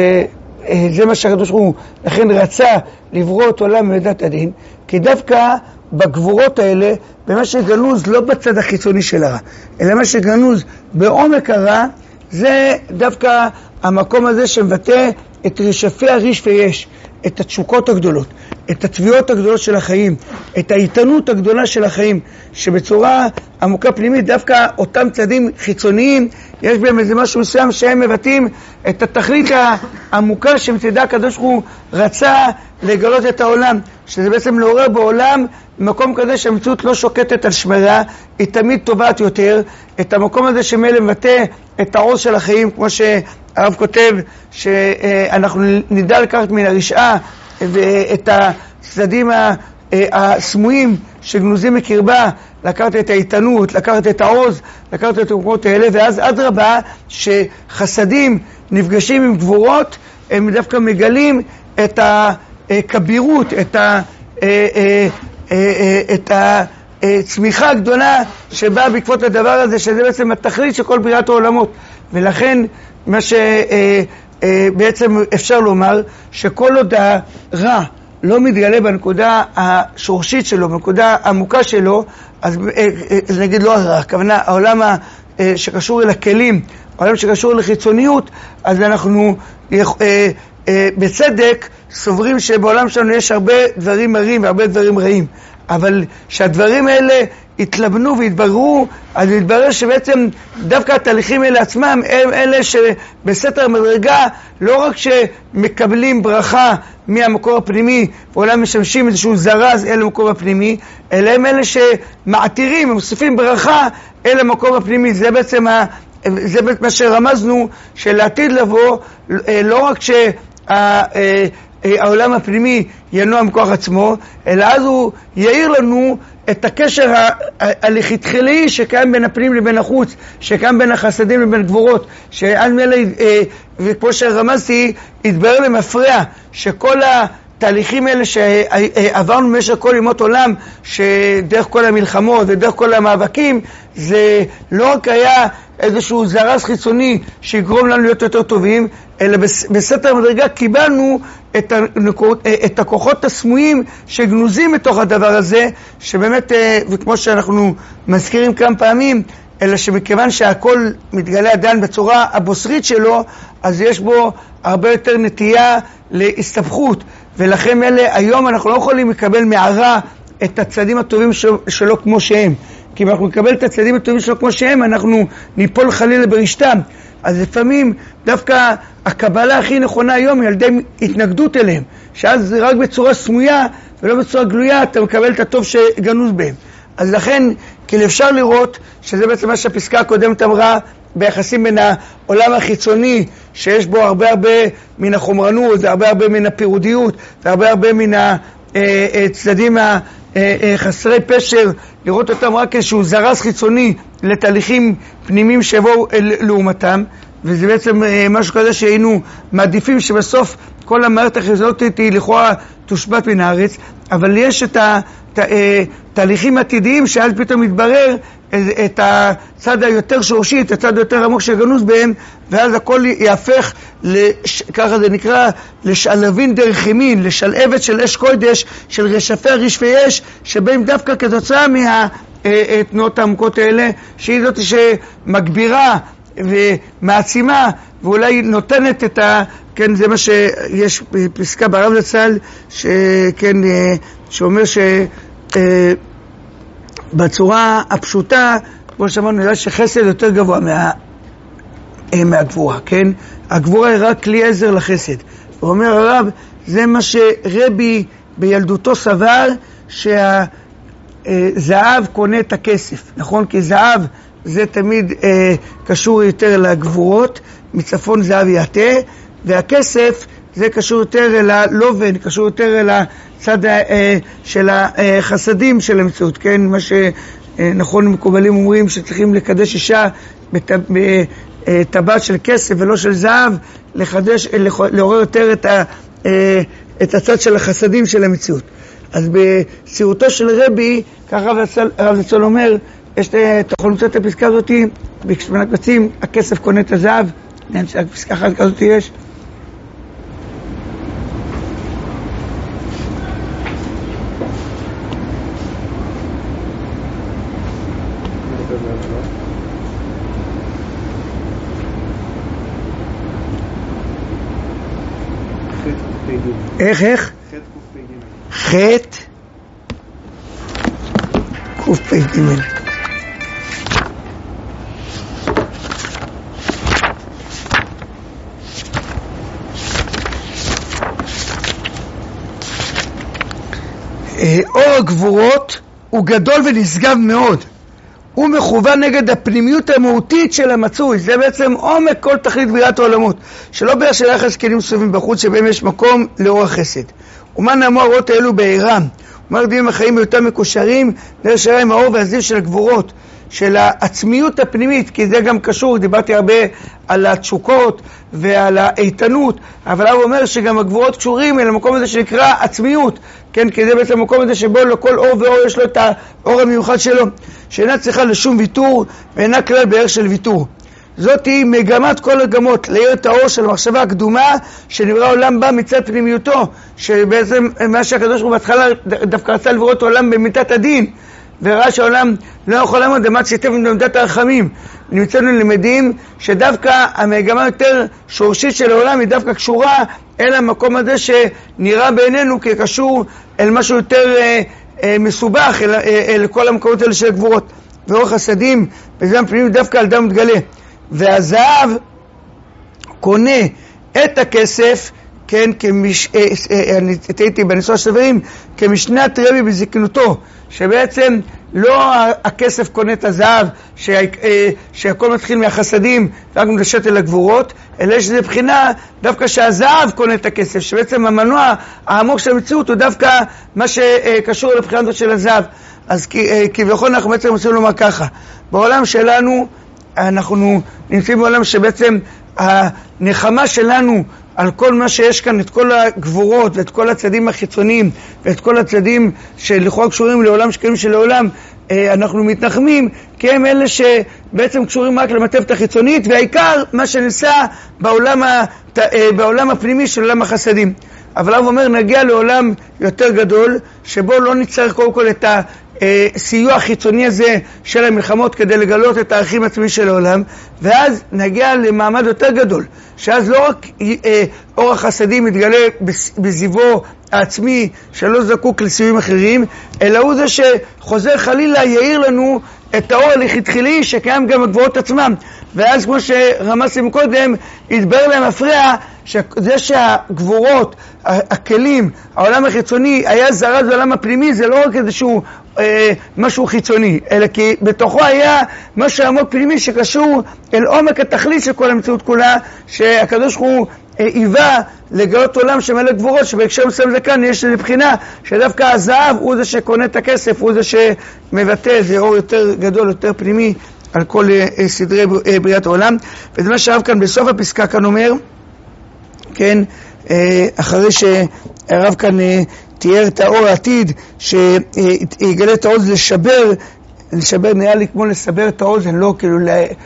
שזה מה שהקדוש ברוך הוא לכן רצה לברוא את עולם במידת הדין, כי דווקא בגבורות האלה, במה שגנוז לא בצד החיצוני של הרע, אלא מה שגנוז בעומק הרע, זה דווקא המקום הזה שמבטא את רשפי הריש ויש, את התשוקות הגדולות, את התביעות הגדולות של החיים, את האיתנות הגדולה של החיים, שבצורה עמוקה פנימית, דווקא אותם צעדים חיצוניים, יש בהם איזה משהו מסוים שהם מבטאים את התכלית העמוקה שמצדה הקדוש ברוך הוא רצה לגלות את העולם, שזה בעצם לעורר בעולם מקום כזה שהמציאות לא שוקטת על שמרה, היא תמיד טובעת יותר, את המקום הזה שמאלה מבטא את העוז של החיים, כמו שהרב כותב, שאנחנו נדע לקחת מן הרשעה ואת הצדדים הסמויים שגנוזים מקרבה, לקחת את האיתנות, לקחת את העוז, לקחת את המקומות האלה, ואז עד רבה שחסדים נפגשים עם גבורות, הם דווקא מגלים את הכבירות, את הצמיחה הגדולה שבאה בעקבות הדבר הזה, שזה בעצם התכלית של כל בריאת העולמות. ולכן מה שבעצם אפשר לומר, שכל עוד הרע לא מתגלה בנקודה השורשית שלו, בנקודה העמוקה שלו, אז נגיד לא הרע, הכוונה העולם שקשור אל הכלים, העולם שקשור לחיצוניות, אז אנחנו בצדק סוברים שבעולם שלנו יש הרבה דברים מרים והרבה דברים רעים, אבל שהדברים האלה התלבנו והתבררו, אז התברר שבעצם דווקא התהליכים האלה עצמם הם אלה שבסתר מדרגה לא רק שמקבלים ברכה מהמקור הפנימי ואולי משמשים איזשהו זרז אל המקור הפנימי, אלא הם אלה שמעתירים, מוסיפים ברכה אל המקור הפנימי. זה בעצם זה מה שרמזנו, שלעתיד לבוא לא רק העולם הפנימי ינוע מכוח עצמו, אלא אז הוא יאיר לנו את הקשר הלכתחילי שקיים בין הפנים לבין החוץ, שקיים בין החסדים לבין גבורות, שעד מלא, וכמו שרמזתי, התברר למפרע שכל התהליכים האלה שעברנו במשך כל ימות עולם, שדרך כל המלחמות ודרך כל המאבקים, זה לא רק היה איזשהו זרז חיצוני שיגרום לנו להיות יותר טובים, אלא בסתר מדרגה קיבלנו את הכוחות הסמויים שגנוזים בתוך הדבר הזה, שבאמת, וכמו שאנחנו מזכירים כמה פעמים, אלא שמכיוון שהכל מתגלה עדיין בצורה הבוסרית שלו, אז יש בו הרבה יותר נטייה להסתבכות, ולכן אלה היום אנחנו לא יכולים לקבל מערה את הצעדים הטובים שלו כמו שהם, כי אם אנחנו נקבל את הצעדים הטובים שלו כמו שהם, אנחנו ניפול חלילה ברשתם. אז לפעמים דווקא הקבלה הכי נכונה היום היא על ידי התנגדות אליהם, שאז רק בצורה סמויה ולא בצורה גלויה אתה מקבל את הטוב שגנוז בהם. אז לכן כאילו אפשר לראות שזה בעצם מה שהפסקה הקודמת אמרה ביחסים בין העולם החיצוני, שיש בו הרבה מן החומרנות והרבה מן הפירודיות והרבה מן הצדדים חסרי פשר, לראות אותם רק איזשהו זרז חיצוני לתהליכים פנימיים שבואו לעומתם, וזה בעצם משהו כזה שהיינו מעדיפים שבסוף כל המערכת החיצונית היא לכאורה תושבת מן הארץ, אבל יש את התהליכים העתידיים שאז פתאום מתברר את הצד היותר שורשי, את הצד היותר עמוק שגנוז בהם, ואז הכל יהפך, ככה זה נקרא, לשלבין דרך ימין, לשלהבת של אש קודש, של רשפי הרשפי אש, שבאים דווקא כתוצאה מהתנועות העמוקות האלה, שהיא זאת שמגבירה ומעצימה, ואולי נותנת את כן, זה מה שיש בפסקה ברב זצ"ל, שכן, שאומר בצורה הפשוטה, כמו שאמרנו, נראה שחסד יותר גבוה מהגבורה, כן? הגבורה היא רק כלי עזר לחסד. הוא אומר הרב, זה מה שרבי בילדותו סבר, שהזהב קונה את הכסף, נכון? כי זהב זה תמיד קשור יותר לגבורות, מצפון זהב יעטה, והכסף זה קשור יותר אל הלובן, קשור יותר אל הצד של החסדים של המציאות, כן? מה שנכון מקובלים אומרים שצריכים לקדש אישה בטבעת של כסף ולא של זהב, לעורר יותר את הצד של החסדים של המציאות. אז בצירותו של רבי, ככה הרב זצ"ל אומר, יש אתה יכול למצוא את הפסקה הזאת, בקצים, הכסף קונה את הזהב, פסקה אחת כזאת יש. איך? חטא קפ"ג. אור הגבורות הוא גדול ונשגב מאוד, הוא מכוון נגד הפנימיות המהותית של המצוי. זה בעצם עומק כל תכלית בריאת העולמות, שלא בעיה של יחס כלים סובבים בחוץ שבהם יש מקום לאור החסד. ומה נאמרו האות האלו בעירם? אומר דברים החיים בהיותם מקושרים דרך שרה עם האור והזיו של הגבורות, של העצמיות הפנימית, כי זה גם קשור, דיברתי הרבה על התשוקות ועל האיתנות, אבל הוא אומר שגם הגבורות קשורים אל המקום הזה שנקרא עצמיות, כן, כי זה בעצם המקום הזה שבו לכל אור ואור יש לו את האור המיוחד שלו, שאינה צריכה לשום ויתור ואינה כלל בערך של ויתור. זאת היא מגמת כל הגמות, להאיר את האור של המחשבה הקדומה שנברא העולם בה מצד פנימיותו, שבעצם מה שהקדוש ברוך הוא בהתחלה דווקא רצה לברוא את העולם במיתת הדין, וראה שהעולם לא יכול לעמוד דמת שיתף במידת הרחמים. נמצאנו למדים שדווקא המגמה יותר שורשית של העולם היא דווקא קשורה אל המקום הזה שנראה בעינינו כקשור אל משהו יותר מסובך, אל כל המקומות האלה של הגבורות ואורך חסדים, וזה הפנימי דווקא על דם מתגלה. והזהב קונה את הכסף, כן, אני תהייתי בניסוח סברים, כמשנת רבי בזקנותו, שבעצם לא הכסף קונה את הזהב, שהכל מתחיל מהחסדים רק מדשת אל הגבורות, אלא שזה בחינה דווקא שהזהב קונה את הכסף, שבעצם המנוע העמוק של המציאות הוא דווקא מה שקשור לבחינה של הזהב. אז כביכול אנחנו בעצם רוצים לומר ככה, בעולם שלנו אנחנו נמצאים בעולם שבעצם הנחמה שלנו על כל מה שיש כאן, את כל הגבורות ואת כל הצדדים החיצוניים ואת כל הצדדים שלכאורה קשורים לעולם שקרים של העולם, אנחנו מתנחמים, כי הם אלה שבעצם קשורים רק למטבעת החיצונית, והעיקר מה שנעשה בעולם הפנימי של עולם החסדים. אבל הוא אומר, נגיע לעולם יותר גדול, שבו לא נצטרך קודם כל את הסיוע החיצוני הזה של המלחמות כדי לגלות את הערכים עצמיים של העולם, ואז נגיע למעמד יותר גדול, שאז לא רק אור החסדים מתגלה בזיוו העצמי שלא זקוק לסיועים אחרים, אלא הוא זה שחוזר חלילה יאיר לנו את האור הלכתחילי שקיים גם בגבורות עצמם. ואז כמו שרמזתם קודם, יתברר להם מפריע שזה שהגבורות, הכלים, העולם החיצוני היה זרז בעולם הפנימי, זה לא רק איזשהו משהו חיצוני, אלא כי בתוכו היה משהו עמוק פנימי שקשור אל עומק התכלית של כל המציאות כולה, שהקדוש הוא היווה לגלות עולם שמלא גבורות, שבהקשר מסוים זה כאן יש לבחינה שדווקא הזהב הוא זה שקונה את הכסף, הוא זה שמבטא איזה אור יותר גדול, יותר פנימי על כל סדרי בריאת העולם. וזה מה שהרב כאן בסוף הפסקה כאן אומר, כן, אחרי שהרב כאן תיאר את האור העתיד שיגלה את האוזן, לשבר נראה לי כמו לסבר את האוזן, לא כאילו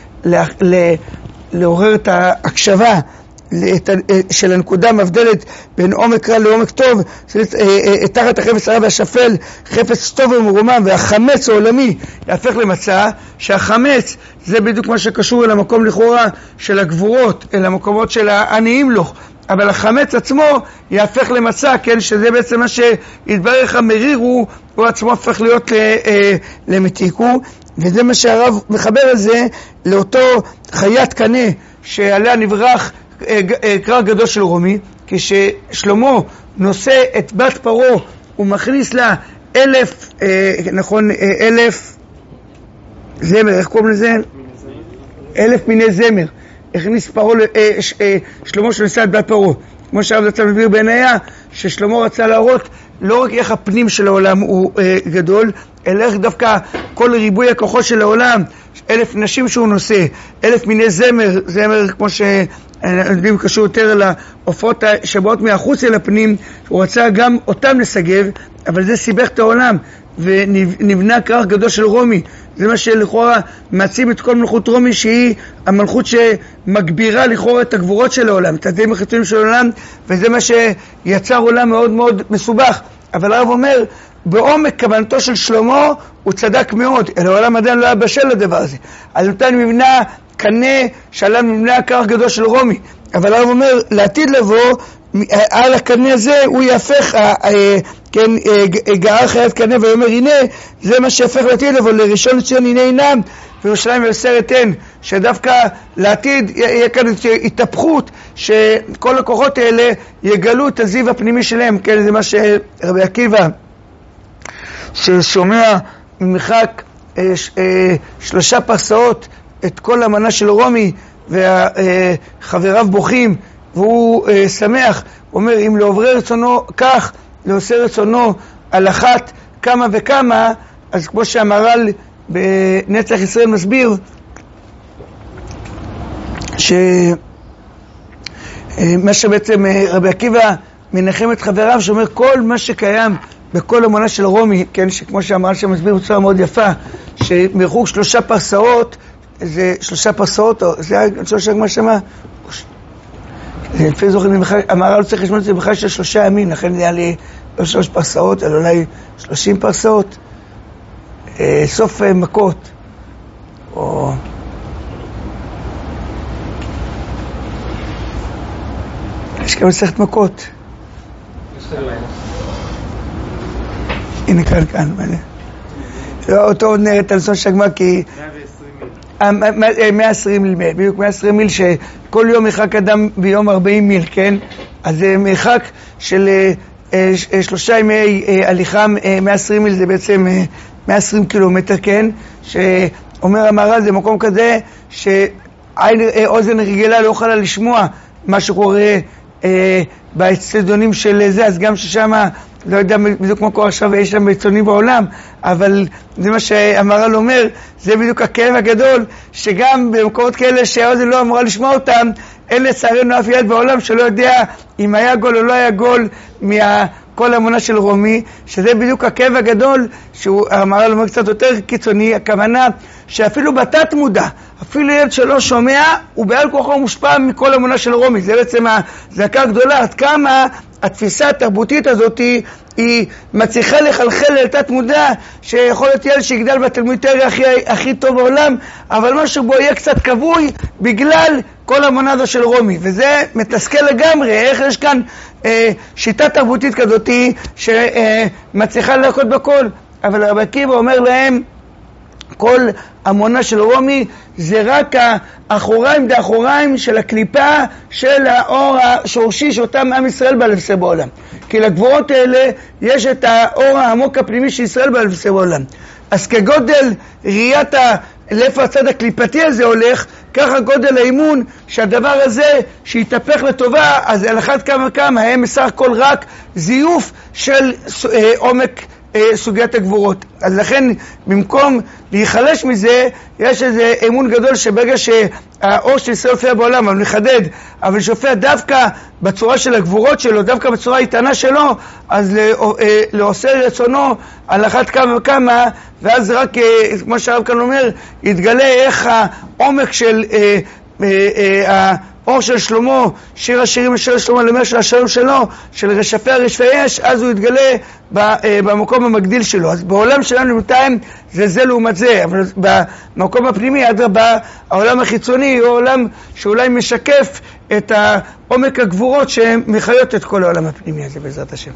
לעורר את ההקשבה של הנקודה מבדלת בין עומק רע לעומק טוב, תחת החפץ הרע והשפל, חפץ טוב ומרומם, והחמץ העולמי יהפך למצע, שהחמץ זה בדיוק מה שקשור אל המקום לכאורה של הגבורות, אל המקומות של העניים לו, אבל החמץ עצמו יהפך למצע, כן, שזה בעצם מה שיתברר לך מריר, הוא עצמו הופך להיות למתיקו, וזה מה שהרב מחבר על זה לאותו חיית קנה שעליה נברח קרא גדול של רומי, כששלמה נושא את בת פרו, הוא מכניס לה 1000 זמר, איך קוראים לזה? 1000 מיני זמר. הכניס פרו, שלמה שנושא את בת פרו. כמו שהרב זצ"ל מביא בעינייה, ששלמה רצה להראות לא רק איך הפנים של העולם הוא גדול, אלא איך דווקא כל ריבוי הכוחות של העולם, 1000 נשים שהוא נושא, 1000 מיני זמר, זמר כמו יודעים קשור יותר על העופות שבאות מהחוץ אל הפנים, הוא רצה גם אותם לסגב, אבל זה סיבך את העולם, ונבנה כרך גדול של רומי. זה מה שלכאורה מעצים את כל מלכות רומי, שהיא המלכות שמגבירה לכאורה את הגבורות של העולם, את הצדדים החיצוניים של העולם, וזה מה שיצר עולם מאוד מאוד מסובך. אבל הרב אומר, בעומק כוונתו של שלמה הוא צדק מאוד, אלא העולם עדיין לא היה בשל לדבר הזה. אז נתן מבנה קנה שעליו מבנה כרך גדול של רומי, אבל הרב אומר, לעתיד לבוא, על הקנה הזה הוא יהפך, כן, גער חיית קנה, ואומר, הנה, זה מה שיהפך לעתיד לבוא, לראשון לציון הנה עינם, וירושלים ובשרת הן, שדווקא לעתיד יהיה כאן התהפכות, שכל הכוחות האלה יגלו את הזיו הפנימי שלהם, כן, זה מה שרבי עקיבא, ששומע ממרחק 3 פרסאות את כל המנה של רומי, וחבריו בוכים, והוא שמח, הוא אומר, אם לעוברי רצונו כך, לעושה רצונו על אחת כמה וכמה, אז כמו שהמהר"ל בנצח ישראל מסביר, שמה שבעצם רבי עקיבא מנחם את חבריו, שאומר כל מה שקיים בכל המונה של רומי, כן, שכמו שהמהר"ל שמסביר בצורה מאוד יפה, שמרחוק 3 פרסאות, זה 3 פרסאות, או זה היה 3 כמו שמה, לפי זוכרים, המהר"ל לא צריך לשמוע את זה בכלל של 3 ימים, לכן זה היה לי לא 3 פרסאות, אלא אולי 30 פרסאות, סוף מכות, או יש גם מסכת מכות. הנה כאן, אותו עוד נראית על סוף שגמה, כי 120 מיל, בדיוק 120 מיל, שכל יום מרחק אדם ביום 40 מיל, כן? אז זה מרחק של 3 ימי הליכה, 120 מיל זה בעצם 120 קילומטר, כן? שאומר המהר"ל, זה מקום כזה שעין אוזן רגילה לא יכולה לשמוע מה שקורה באצטדיונים של זה, אז גם ששם, לא יודע בדיוק כמו קורה עכשיו, יש שם ביצונים בעולם, אבל זה מה שהמהר"ל אומר, זה בדיוק הכאב הגדול, שגם במקומות כאלה שהאוזן לא אמורה לשמוע אותם, אין לצערנו אף ילד בעולם שלא יודע אם היה גול או לא היה גול כל המונה של רומי, שזה בדיוק הכאב הגדול, שהמהר"ל אומר קצת יותר קיצוני, הכוונה שאפילו בתת מודע, אפילו ילד שלא שומע, הוא בעל כוחו מושפע מכל המונה של רומי. זה בעצם הזעקה הגדולה, עד כמה התפיסה התרבותית הזאת היא מצליחה לחלחל אל תת מודע, שיכול להיות ילד שיגדל בתלמודי הכי טוב בעולם, אבל משהו בו יהיה קצת כבוי בגלל כל המונה הזו של רומי, וזה מתסכל לגמרי. איך יש כאן שיטה תרבותית כזאת שמצליחה להכות בכל, אבל רבי עקיבא אומר להם, כל המונה של רומי זה רק האחוריים דאחוריים של הקליפה של האור השורשי שאותם עם ישראל בא לבשר בעולם. כי לגבורות האלה יש את האור העמוק הפנימי של ישראל בא לבשר בעולם. אז כגודל ראיית לאיפה הצד הקליפתי הזה הולך, ככה גודל האימון שהדבר הזה שיתהפך לטובה, אז על אחת כמה וכמה הם בסך הכל רק זיוף של עומק סוגיית הגבורות. אז לכן במקום להיחלש מזה, יש איזה אמון גדול שברגע שהאור של ישראל הופיע בעולם, אבל נחדד, אבל שופע דווקא בצורה של הגבורות שלו, דווקא בצורה האיתנה שלו, אז לעושה רצונו על אחת כמה וכמה, ואז רק, כמו שהרב כאן אומר, יתגלה איך העומק של האור של שלמה, שיר השירים של שלמה למר של השלום שלו, של רשפי הרשפי אש, אז הוא יתגלה במקום המגדיל שלו. אז בעולם שלנו בינתיים זה לעומת זה, אבל במקום הפנימי, אדרבה, העולם החיצוני הוא עולם שאולי משקף את העומק הגבורות שמחיות את כל העולם הפנימי הזה בעזרת השם.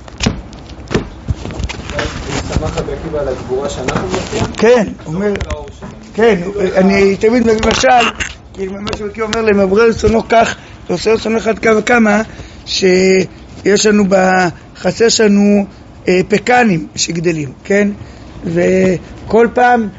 שמח רבי עקיבא על הגבורה שאנחנו מופיעים? כן, אומר, כן, אני תמיד מביא משל, כי מה שבקי אומר להם, עברי רצונו כך, ועושה רצונו אחד כמה וכמה, שיש לנו בחצר שלנו פקנים שגדלים, כן? וכל פעם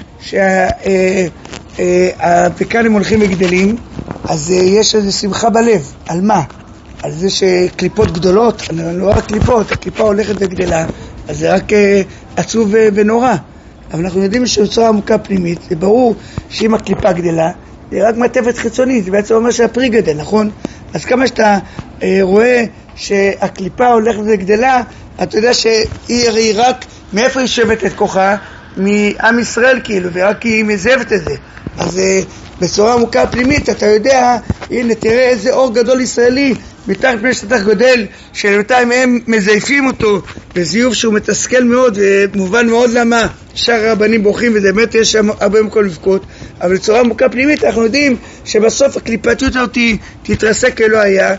שהפקנים הולכים וגדלים, אז יש איזו שמחה בלב. על מה? על זה שקליפות גדולות, לא רק קליפות, הקליפה הולכת וגדלה, אז זה רק עצוב ונורא. אבל אנחנו יודעים שבצורה עמוקה פנימית, זה ברור שאם הקליפה גדלה, זה רק מעטפת חיצונית, זה בעצם אומר שהפרי גדל, נכון? אז כמה שאתה רואה שהקליפה הולכת וגדלה, אתה יודע שהיא רק, מאיפה היא שבת את כוחה? מעם ישראל כאילו, ורק היא מזהבת את זה. אז בצורה עמוקה פנימית, אתה יודע, הנה תראה איזה אור גדול ישראלי, מתחת פני שטח גודל, שלבינתיים הם מזייפים אותו בזיוף שהוא מתסכל מאוד, ומובן מאוד למה שאר הרבנים בוכים, וזה באמת יש שם הרבה מקום לבכות, אבל בצורה עמוקה פנימית אנחנו יודעים שבסוף הקליפתיות הזאת תתרסק כלא היה,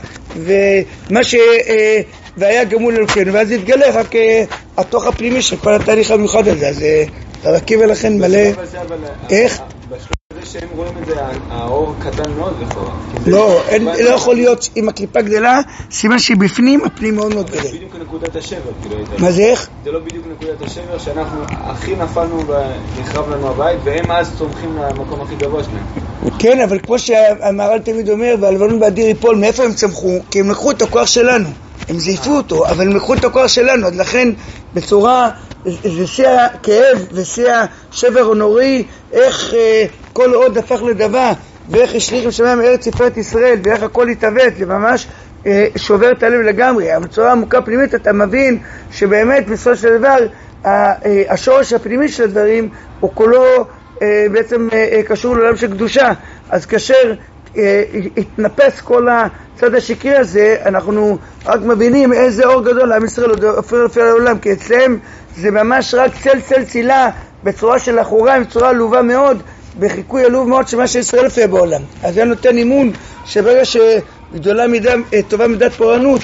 ומה והיה גמול אלוקינו, ואז יתגלה רק התוך הפנימי של כל התהליך המיוחד הזה. אז רבי עקיבא לכן מלא... איך? זה שהם רואים את זה, האור קטן מאוד לכאורה. לא, לא יכול להיות עם הקליפה גדלה, סימן שהיא בפנים, הפנים מאוד מאוד גדל. זה בדיוק נקודת השבר. מה זה איך? זה לא בדיוק נקודת השבר, שאנחנו הכי נפלנו ונחרב לנו הבית, והם אז צומחים למקום הכי גבוה שלהם. כן, אבל כמו שהמהר"ל תמיד אומר, והלבנון באדיר ייפול, מאיפה הם צמחו? כי הם לקחו את הכוח שלנו. הם זייפו אותו, אבל הם לקחו את הכוח שלנו, אז לכן בצורה, זה שיא הכאב ושיא השבר הנוראי, איך כל עוד הפך לדבר, ואיך השליך משמיים מארץ יפרת ישראל, ואיך הכל התעוות, זה ממש שובר את הלב לגמרי. אבל בצורה עמוקה פנימית אתה מבין שבאמת בסופו של דבר, השורש הפנימי של הדברים הוא כולו בעצם קשור לעולם של קדושה. אז כאשר התנפס כל הצד השקרי הזה, אנחנו רק מבינים איזה אור גדול עם ישראל עוד הופך לפי העולם, כי אצלם זה ממש רק צל צילה בצורה של אחוריים, בצורה עלובה מאוד, בחיקוי עלוב מאוד שמה שישראל לפי בעולם. אז זה נותן אימון שברגע שגדולה מידה, טובה מידת פורענות,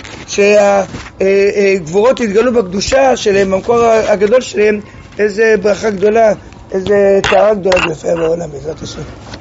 שהגבורות יתגלו בקדושה שלהם, במקור הגדול שלהם, איזה ברכה גדולה, איזה תארה גדולה לפי בעולם בעזרת השם.